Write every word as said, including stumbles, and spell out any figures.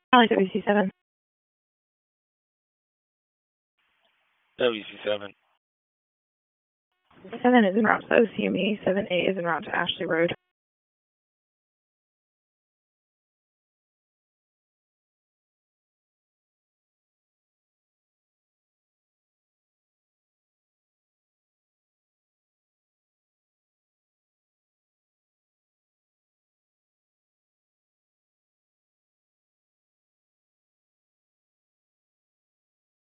Charlie W C seven. W C seven. seven is en route to O C M E. seven A is en route to Ashley Road.